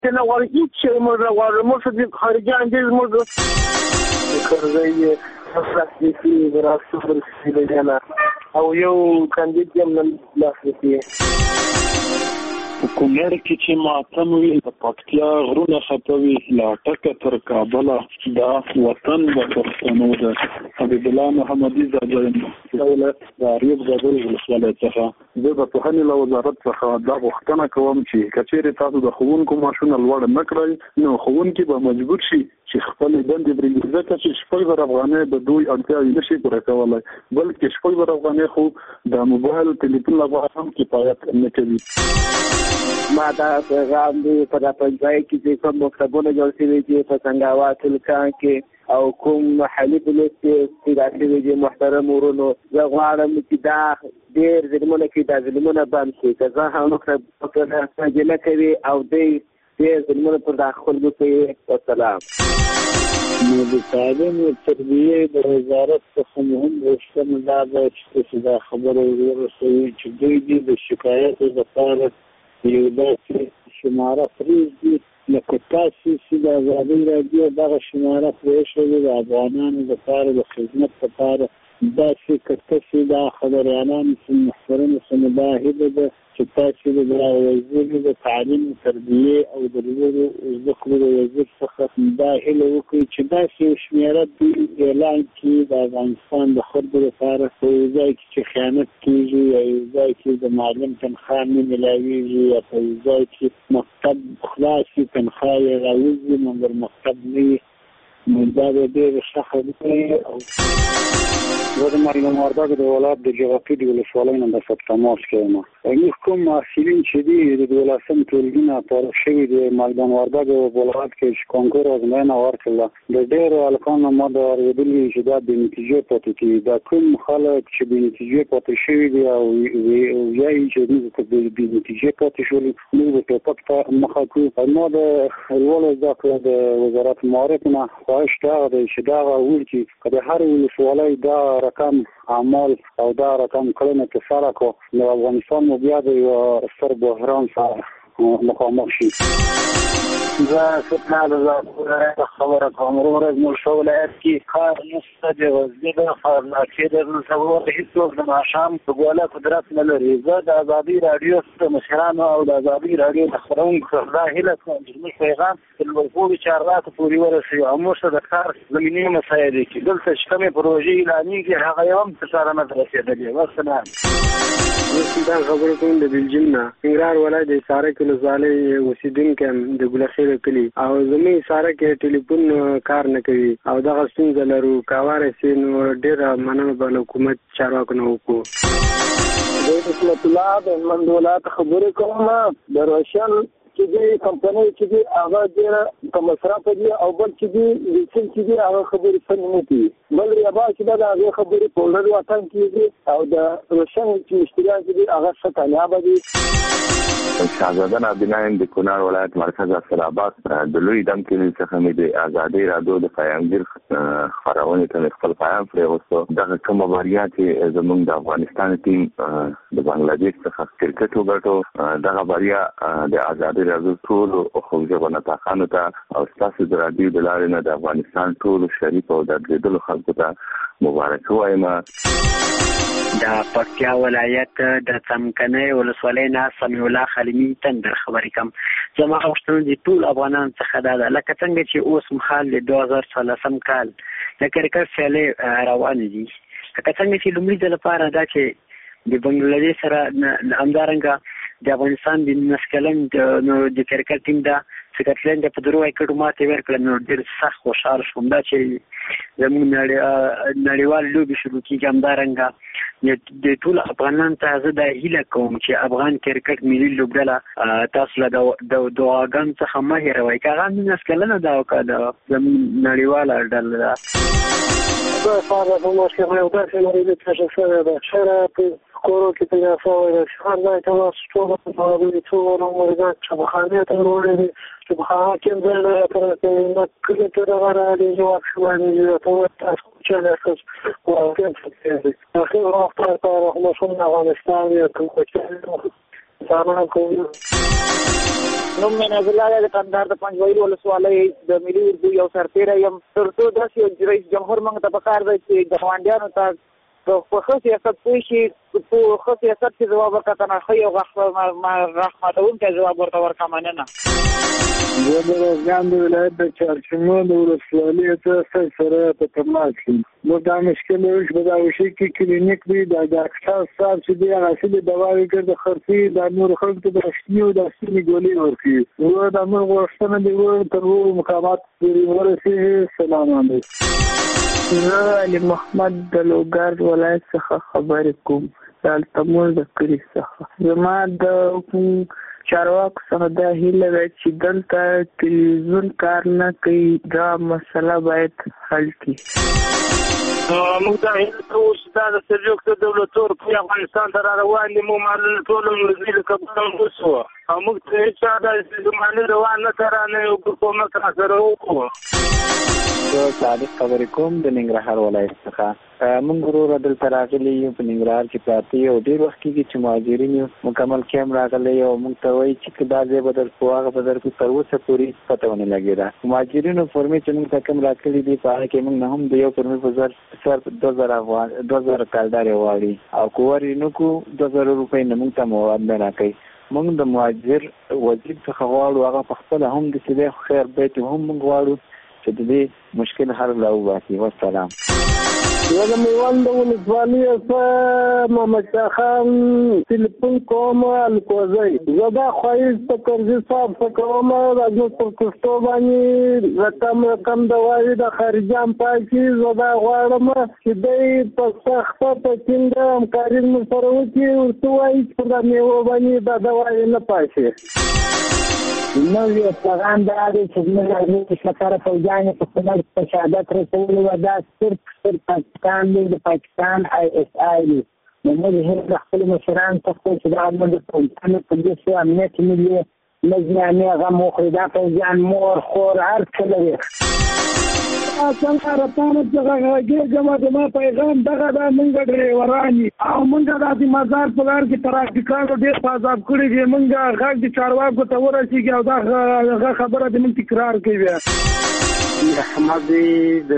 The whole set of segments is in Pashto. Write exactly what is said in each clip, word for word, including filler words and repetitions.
نه غواړي هیڅ شی موږ نه غواړو. موږ د خارجي اندیز موږ کرزی خلاص دي راستو ورسېدل جنا او یو کاندید یم نن خلاص دي. کونړ کې چې ماتم وي د پکتیا غرونه خپوي لا ټکه تر کابل دا وطن د پښتنو د حبیب الله محمدي زاجن دولت د ریاض غزل ولسوالۍ څخه د پوهنې له وزارت څخه دا غوښتنه کوم چې کچېرې تاسو د ښوونکو معاشونه لوړ نه کړئ نو ښوونکي به مجبور شي چې خپل دندې پرېږدي ځکه چې شپږ زره افغانۍ د دوی اړتیاوې نشي پوره کولی بلکې شپږ زره افغانۍ خو د موبایل ټلیفون لپاره هم کفایت نه کوي. ما دا پیغام دی په دا پنځای کې چې کوم مکتبونه جوړ شوي دي په سنګاوات الکان کې او کوم محلي پولیس چې راځي دي محترم ورونو زه غواړم چې دا ډېر ظلمونه کې دا ظلمونه بند شي که زه هم مکتبونه سجله کوي او دی ډېر ظلمونه پر دا خلکو کوي. والسلام. نو د تعلیم او تربیې د وزارت څخه مهم غوښتنه دا ده چې دا خبره ورسوي چې دوی دې د شکایاتو لپاره یو داسې شماره پرېږدي لکه تاسو چې د ازادۍ راډیو دغه شماره پرېښودې د افغانانو لپاره د خدمت لپاره داسې که تاسې دا خبریالان چې محترم چې مباهده ده چې تاسو د وزیر د تعلیم او تربیې او د لوړو زده کړو د وزیر څخه دا هیله وکړي چې داسې یو شمېره دوی اعلان کړي د افغانستان د خلکو لپاره په یو ځای کې چې خیانت کېږي یا یو ځای کې د معلم تنخوا نه میلاوېږي یا په یو ځای کې مکتب خلاص وي تنخوا یې راوځي نمبر مکتب نه وي نو دا به ډېره ښه خبره او زه د مالیدان وردګو د ولایت د جغرافي د ولسوالۍ نه د سپتمبر کې یم. موږ کوم محصلین چې دي د دولسم ټولګي نه فارغ شوي دي مالیدان وردګو ولایت کې چې کانکور ازموینه ورکړله د ډېرو هلکانو ما دا اورېدلي چې دا بې نتیجې پاتې کېږي. دا کوم خلک چې بې نتیجې پاتې شوي دي او وایي چې موږ ته بې نتیجې پاتې شولو موږ د ټوپک ته مخه کړو. ما د لوړو زده کړو د وزارت معارف نه خواهش دا دی چې دغه وویل چې د هر ولسوالۍ دا رقم اعمال او دا رقم کړنه کې سره کو نو افغانستان مو بیا د یو ستر بحران سره مخامخ شي. زه فتنه د خبره کوم ورځ مو شو ولایت کې کار نشته د غزني د خارناکې د تصور هیڅوک د ماښام په ګوله قدرت نه لري. زه د ازادي راډیو د مشرانو او د ازادي راډیو د خبرونکو دا هیله کوم چې موږ پیغام د لوړپوړو چارواکو پورې ورسوي او موږ د کار زمینې مسایل دي چې دلته چې کومې پروژې اعلانېږي هغه یې هم تر سره نه ده رسېدلې. والسلام. زه دا خبره کوم د بلجیم نه ننګرهار ولایت د حصارک ولسوالۍ اوسېدونکی یم د ګلخیل کلي او زموږ حصارک کې ټلیفون کار نه کوي او دغه ستونزه لرو که هواری سي نو ډېره مننه به له حکومت چارواکو نه وکړو. زه رحمت الله د هلمند ولایت خبرې کوم. د روشن چې دي کمپنۍ چې دي هغه ډېره په مصرف دي او بل چې دي لیسن چې دي هغه خبرې سمې نه دي. بل ریابا چې ده د هغې خبرې په ولر وطن کې دي او د روشن چې مشتریان چې دي هغه ښه کامیابه دي. شهزاده نابینا یم د کونړ ولایت مرکز اسداباد د لوی دم کلي څخه مې د ازادۍ راډیو د پیامګیر خپرونې ته مې خپل پیام پرېوسته. دغه کومه بریا چې زموږ د افغانستان ټیم د بنګلادیش څخه کرکټ وګټو دغه بریا د ازادۍ راډیو ټولو خوږژبو نطاقانو ته او ستاسو د راډیو د لارې نه د افغانستان ټولو شریف او دردېدلو خلکو ته مبارک وایم. د پکتیا ولایت د څمکنۍ ولسوالۍ نه سمیع الله خلیمي تندر خبرې کوم. زما غوښتنه د ټول افغانانو څخه دا ده لکه څنګه چې اوس مهال د دوه زره څلورم کال د کرکټ سیالۍ روانې دي لکه څنګه چې لومړي ځل لپاره دا چې د بنګلادیش سره همدارنګه د افغانستان د نولس کلن د کرکټ ټیم دا سکاټلند په درو وکټو ماته ورکړل نو ډېر سخت خوشاله شوم دا چې زموږ نړیوال لوبې شروع کېږي. همدارنګه د ټول افغانانو ته زه دا هیله کوم چې افغان کرکټ ملي لوبډله تاسو له د دعاګانو څخه مه هېروئ که هغه نولس کلنه ده او که د زموږ نړیواله ډله ده. زه فارغ په مشکل یو داسې مریض کشف شوی ده شهره په کورو کې پیدا شوی ده چې هر ځای ته لاس ټوله په ټولو مریضان چپخانې ته وروړي دي چپخانه کې ځای نه راپره کوي نه کلي ته دغه راغلي جواب شوی دي ته وایي تاسو کوچنی ښځ واقعا فکر دي اخر وخت کار ماشوم افغانستان یا کوم کوچنی سامان کوي. نوم مې نازل الله د کندهار د پنجوایي ولسوالۍ د ملي اردو یو سرتیری یم. تر څو داسې رئیس جمهور موږ ته پکار دی چې ګاونډیانو ته په ښه سیاست پوه شي، په ښه سیاست کې ځواب ورکړه نه ښه یو غږ ماتونکی ځواب ورته ورکړه. مننه. زه د روزګان د ولایت د چارچمو د ولسوالۍ څخه سره په تماس یم. نو دا مشکل و چې په دا وشي کې کلینیک وي، د ډاکټر صاحب چې دی هغه اصلي دواوې ګر د خرڅي د نور خلکو د رښتیني او د اصلي ګولۍ ورکوي. نو دا موږ غوښتنه دی تر هغو مقامات پورې ورسېږي. سلام علیکم. زه علي محمد د لوګر ولایت څخه خبرې کوم، د التمور د کلي څخه. زما د چارواکو څخه دا هیله ده چې دلته تلویزیون کار نه کوي، دا مسله باید حل کړي. موږ دا هیله کوو چې دا د سرجوک د دولتور په افغانستان ته را روان دي، مو معلومه ټول مزید کبان وسو او موږ ته هیڅ دا زمانه روان نه ترانه او حکومت را سره وکړو. زه صادق خبرې کوم د ننګرهار ولایت څخه. موږ وروره دلته راغلي یو په ننګرهار کې پراته یو ډېر وخت کېږي چې مهاجرین یو مکمل کیم راغلی او موږ ته وایي چې دا ځای به درکړو هغه به درکړو، تر اوسه پورې پته ونه لګېده. مهاجرینو فورمې چې موږ ته کوم راکړي دي په هغه کې موږ نه هم د یو فورمې په زر سر دوه زره افغان دوه زره کالدارې غواړي او که ورې نه کړو دوه زره روپۍ نه موږ ته مواد نه راکوي. موږ د مهاجر وزیر څخه غواړو هغه په خپله هم د سیدی خیر بیت هم موږ غواړو چې د دې مشکل حل راوباسي. والسلام. زه د میوند ولسوالۍ څخه محمد شاه خان تلیفون کوم الکوزی. زه دا خواهش په کرزي صاحب څخه کوم راځو پر پښتو باندې رقم رقم دواوې د خارجیان پاکي. زه دا غواړم چې دوی په سخته په ټینګه همکاري سره وکړي، ورته وایي چې پر میوه باندې دا دواوې نه پاشي. نوې پیغام دا دی چې زموږ ارزښت لپاره فوجیانې په خپل په شهادت رسولي وه. دا صرف صرف پاکستان دی، د پاکستان آی اس آی دی. نو موږ هیله د خپلو مشرانو څخه چې دا موږ د فوجیانو په دې څه امنیت ملي لجنې غم وخوري. دا فوجیان مور خور هر څه لري. څنګه راتانه څنګه غږېږم زما پیغام دغه دا موږ ډریوران یو او موږ داسې مزار په لار کې ترافیکانو ډېر په عذاب کړي دي. موږ غږ د چارواکو ته ورسېږي او دا خبره د موږ تکرار کوي. احمد د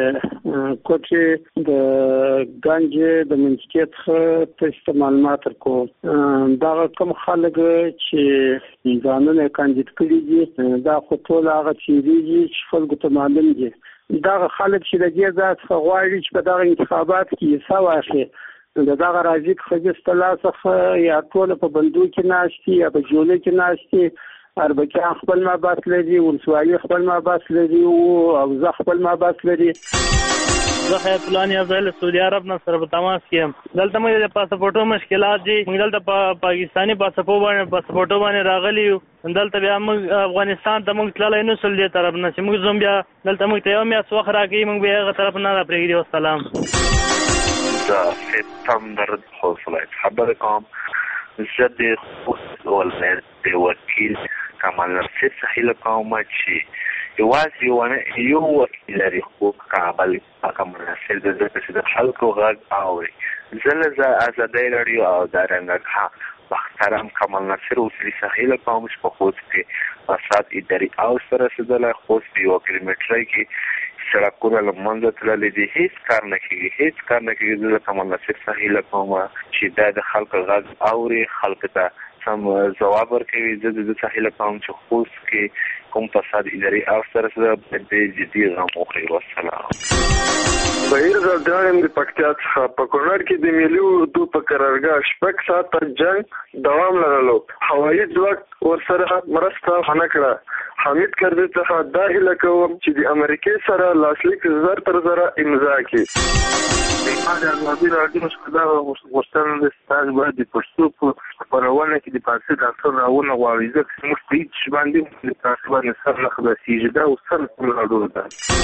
کوټې د ګنجې د منځکې څخه تاسو معلومات ورکوم. دغه کوم خلک چې ځانونه کاندید کړي دي دا خو ټول هغه چیرېږي چې خلکو ته معلوم دي. دغه خلک چې د دې ځای څخه غواړي چې په دغه انتخابات کې حصه واخلي، د دغه راځي خځې ستلا څخه یا ټول په بندو کې ناشتي یا په جولې کې ناشتي، اربکیان خپل مابس لري، ولسوالي خپل مابس لري او زه خپل مابس لري. زه حیات الله نیازی له سعودي عرب نه سره په تماس کې یم. دلته موږ د پاسپورټو مشکلات دي. موږ دلته په پاکستاني پاسپورټ باندې پاسپورټو باندې راغلي یو. دلته بیا موږ افغانستان ته موږ تللی نه سول دې طرف نه چې موږ زوم بیا دلته موږ ته یو میاشت وخت راکوي، موږ بیا هغه طرف نه راپرېږدي. والسلام. زه ستندر خصوصیت خبرې کوم. زه د ولایت د وکیل کمال نصیر څخه هیله کوم چې یوازې یو وکیل لري خو کابل کمال نصیر د ځکه د خلکو غږ اوري. زه له ازادۍ راډیو او دارنګه محترم کمال نصیر وسیلې څخه هیله کوم چې په خوست کې فساد اداري او سره رسېدلی، خوست په یوه کیلومترۍ کې سړکونه له منځه تللي دي، هېڅ کار نه کېږي هېڅ کار نه کېږي. زه له کمال نصیر څخه هیله کوم چې دا د خلکو غږ اوري، خلکو ته سم ځواب ورکوي. زه د ده څخه هیله کوم چې خوست کې کوم فساد اداري او سره رسېدلی د جدي غم وخوري. والسلام. بهیر زردان یم د پکتیا څخه. په کونړ کې د ملي اردو په قرارګاه شپږ ساعته جنګ دوام لرلو، هوایي ځواک ورسره مرسته ونه کړه. حمید کرزي څخه دا هیله کوم چې د امریکې سره لاسلیک زر تر زره امضا کړي. ما د ازادي راډیو څخه دا غوښتنه ده چې تاسو باید د پښتو په خپرونه کې د فارسي ډاکټر راونه غواړئ، ځکه چې موږ په هېڅ شي باندې د تاسو باندې سر نه خلاصېږي. دا اوس سر کوم راډیو ده.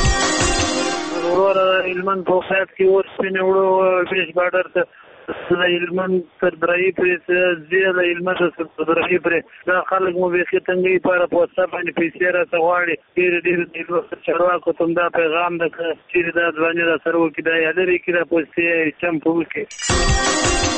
وروره هلمند په خیاط کې اوس سپینې وړو فریش باډر ته د هلمند تر درایي پورې ځي، د هلمند تر درایي پورې دا خلک مو بیخي تنګوي لپاره په وټساپ باندې پیسې راته غواړي. ډېرې ډېرې چارواکو ته هم دا پیغام ده که چېرې دا ځواني را سره وکړي دا یا لرې کړي دا پیسې چمپ وکړي.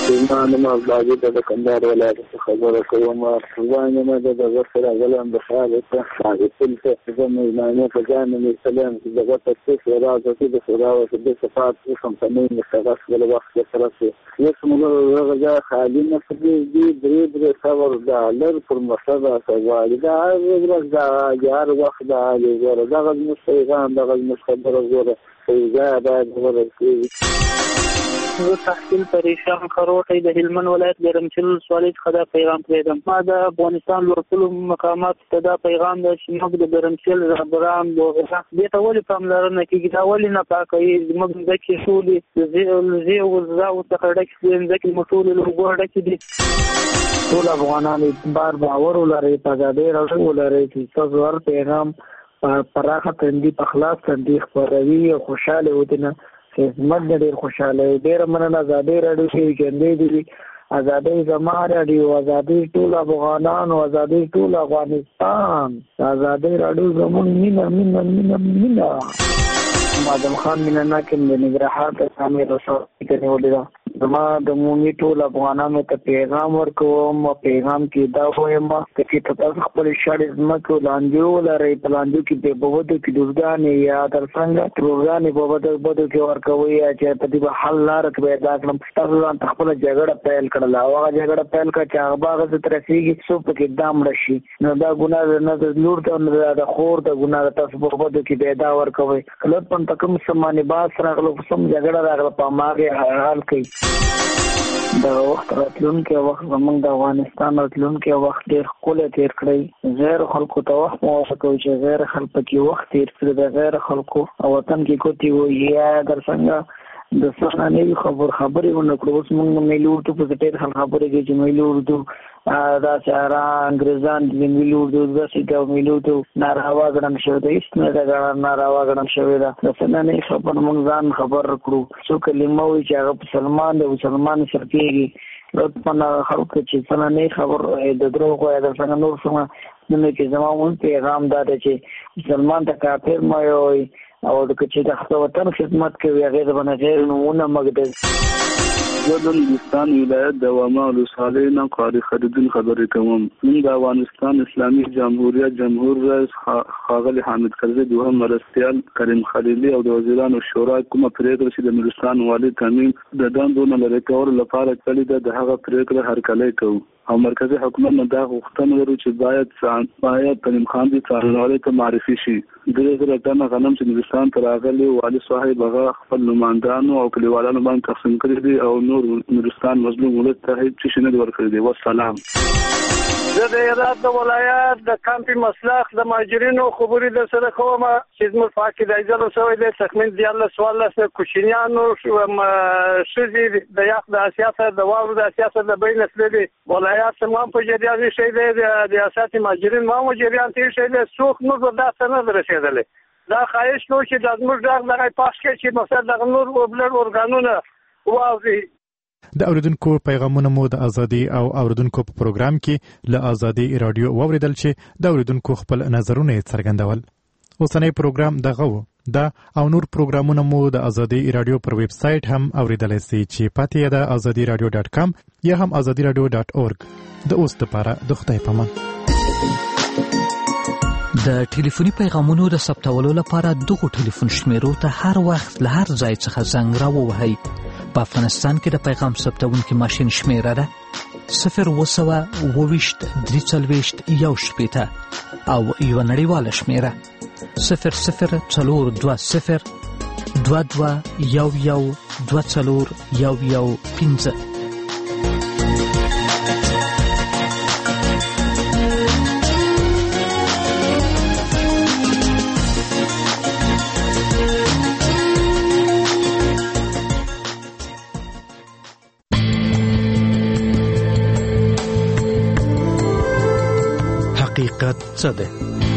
زما نوم عبدالعزیز د کندهار ولایت څخه خبره کوم. ځان یم د دغه سره غلم د ښار څخه حاصل څه زه مېلمانه په ځان مې سلام چې دغه تاسیس راځي چې د سره او د صفات څخه تمام مستغرق ول وخت سره سره یو څنګه غږا خالي نه دي درې درې څور ډالر پر مسله سوال دا ورځ دا یار وخت دا له دغه مستغرق دغه مستغرق غوړه ځای باید ورسېږي. زه تحصیل پریشان خروټی د هلمند ولایت ګرمسل ولسوالۍ څخه دا پیغام پرېږدم. ما د افغانستان لوړپوړو مقاماتو ته دا پیغام دی چې موږ د ګرمسل رهبران وغیره دې ته ولې پاملرنه کېږي، دا ولې نه پاکوي. زموږ ځمکې ټولې لوزې او غذاو څخه ډکې دي، ځمکې مو ټولې له اوبو ډکې دي. ټول افغانان اعتبار باور ولرئ، په ازادۍ راډیو ولرئ چې ستاسو هر پیغام په پراخه تندي په خلاص تندي خپروي او خوشحاله ودینه خدمت ډېر خوشاله ډېر مننه. ازادۍ راډیو کې ژوندۍ دي، ازادۍ زما راډیو، ازادۍ ټول افغانان او ازادۍ ټول افغانستان. ازادۍ راډیو زموږ مینه مینه مینه مینه. مادم خان مینه ناکم د ننګرهار د سامې رسول کې نیولې ده. زما د عمومي ټول افغانانو ته پیغام ورکوم. پیغام کې دا وایم چې تاسو خپل شړې ځمکو لاندې ولرئ، په لاندې کې د بودو کې دوزګانې یا تر څنګه تروګانې په بودو بودو کې ورکوي چې په دې به حل لاره پیدا کړم. تاسو ځان خپل جګړه پیل کړله، هغه جګړه پیل کړه چې هغه باغ ته رسېږي څو پکې دام راشي، نو دا ګناه نه د لور ته نه د خور ته ګناه. تاسو په بودو کې پیدا ورکوي کله په تکم سمانه باس راغلو سم جګړه راغله په ماګه حل کوي. د وخت راتلونکي وخت زمونږ د افغانستان راتلونکي وخت ډېر ښکلی تېر کړی. غیر خلکو ته وخت موافقه کوي چې غیر خلکو کې وخت تېر کړي، د غیر خلکو او وطن کې کوتي وي یا در څنګه د څه نه وي خبر خبرې ونه کړو. اوس موږ ملي اردو په ډېر خلک خبرې کوي چې ملي اردو دا چاره انګریزان د ملي اردو داسې دا ملي اردو ناروا ګڼل شوی ده. هېڅ نه ده ناروا ګڼل شوې ده. د څه نه خبر موږ ځان خبر کړو. څو کلمه وایي چې هغه مسلمان دی، مسلمان سر کېږي. لطفا خلکو چې څه نه خبر د دروغ یا د څنګه نور څه نه کې زما مون پیغام دا دی چې مسلمان ته کافر مه وایي او د چې د خپل وطن خدمت کوي هغې د باندې غیر نومونه مږدي. زه د نورستان ولایت د واما ولسوالۍ نه قاري خریدون خبرې کوم. موږ د افغانستان اسلامي جمهوریت جمهور رئیس ښاغلي حامد کرزي دوهم مرستیال کریم خلیلي او د وزیرانو شورا کومه پرېکړه چې د نورستان والي تامین د دندو نه لرې کولو لپاره کړې ده د هغه پرېکړه هرکلی کوو او مرکزي حکومت نه دا غوښتنه لرو چې باید باید کریم خان دې څارنوالۍ ته معرفي شي. درې زره ټنه غنم چې نورستان ته راغلي والي صاحب هغه خپل نمایندانو او کلیوالانو باندې تقسیم کړي دي او نور نورستان مظلوم ولایت ته هیڅ شي نه ورکړي دي. والسلام. زه د هرات د ولایت د کمپي مسلخ د مهاجرینو خبرې در سره کوم چې زموږ په حق کې د ایجاد شوی دی تخمین دیارلس څوارلس کوچنیانو ښځې د یخ د سیاست د واورو د سیاست د بین نسلي ولایت تمام په جریان شي دی د ریاست مهاجرین ما مو جریان تیر شي دی څوک نور داسې نه رسېدلی. دا خواهش نو چې د زموږ غږ دغه پاس کې چې مثلا د نور وبلر اورګانونه واوري. د اوریدونکو پیغامونه مو د ازادي او اوریدونکو په پروګرام کې له ازادي رادیو واوریدل چې د اوریدونکو خپل نظرونه څرګندول. اوسنۍ پروګرام دغه و. دا او نور پروګرامونه مو د ازادي رادیو پر ویب سټ هم اوریدلای شئ چې پاتې ده ازادي رادیو ډاټ کام یا هم ازادي رادیو ډاټ اورګ. د اوس لپاره د خدای پامان. د ټلیفوني پیغامونو د ثبتولو لپاره دغه ټلیفون شمیرو ته هر وخت له هر ځای څخه زنګ راووهئ. په افغانستان کې د پیغام ثبتونکي ماشین شمیره ده صفر اووه سوه اووه ویشت درې څلوېښت یو شپېته او یوه نړیواله شمیره صفر صفر څلور دوه صفر دوه دوه یو یو دوه څلور یو یو پنځه. حقیقت څه دی؟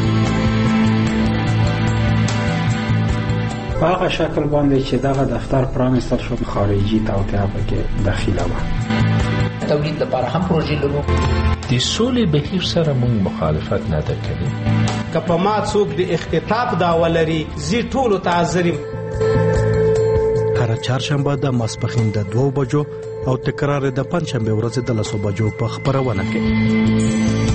په هغه شکل باندې چې دغه دفتر پرانیستل شو خارجي توطئه پکې داخله وه. تولید لپاره هم پروژې لرو. د سولې بهیر سره موږ مخالفت نه ده کړې. که په ما څوک د اختطاف دعوه لري زه ټولو ته حاضر یم. هره چهارشنبه د ماسپښین د دوو بجو او تکرار د پنځشنبه ورځ د لسو بجو په خبرونه کې.